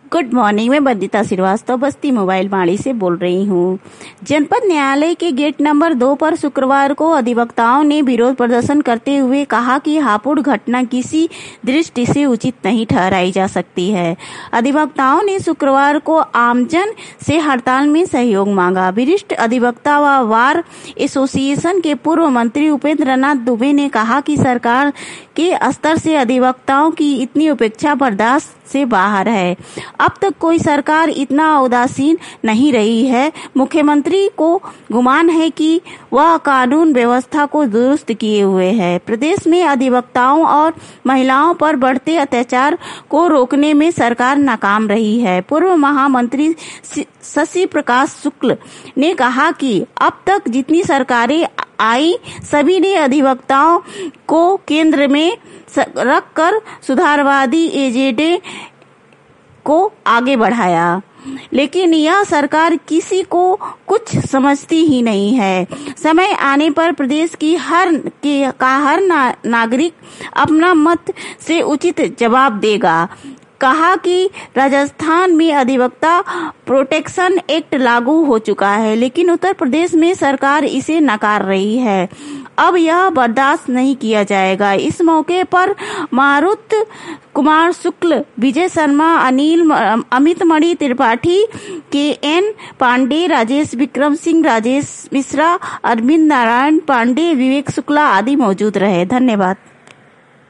Good morning. मैं बंदिता श्रीवास्तव बस्ती mobile बाड़ी से बोल रही हूँ। जनपद न्यायालय के गेट नंबर 2 पर शुक्रवार को अधिवक्ताओं ने विरोध प्रदर्शन करते हुए कहा कि हापुड़ घटना किसी दृष्टि से उचित नहीं ठहराई जा सकती है। अधिवक्ताओं ने शुक्रवार को आमजन से हड़ताल में सहयोग मांगा। वरिष्ठ अधिवक्ता व बार एसोसिएशन के पूर्व मंत्री उपेंद्र नाथ दुबे ने कहा कि सरकार के स्तर से अधिवक्ताओं की इतनी उपेक्षा बर्दाश्त से बाहर है। अब तक कोई सरकार इतना उदासीन नहीं रही है। मुख्यमंत्री को गुमान है कि वह कानून व्यवस्था को दुरुस्त किए हुए है। प्रदेश में अधिवक्ताओं और महिलाओं पर बढ़ते अत्याचार को रोकने में सरकार नाकाम रही है। पूर्व महामंत्री शशि प्रकाश शुक्ल ने कहा कि अब तक जितनी सरकारें आई सभी ने अधिवक्ताओं को केंद्र में रखकर सुधारवादी एजेंडे को आगे बढ़ाया, लेकिन यह सरकार किसी को कुछ समझती ही नहीं है। समय आने पर प्रदेश की हर नागरिक अपना मत से उचित जवाब देगा। कहा कि राजस्थान में अधिवक्ता प्रोटेक्शन एक्ट लागू हो चुका है, लेकिन उत्तर प्रदेश में सरकार इसे नकार रही है। अब यह बर्दाश्त नहीं किया जाएगा। इस मौके पर मारुत कुमार शुक्ल, विजय शर्मा, अमित मणि त्रिपाठी, के.एन. पांडे, राजेश विक्रम सिंह, राजेश मिश्रा, अरविंद नारायण पांडे, विवेक शुक्ला आदि मौजूद रहे। धन्यवाद।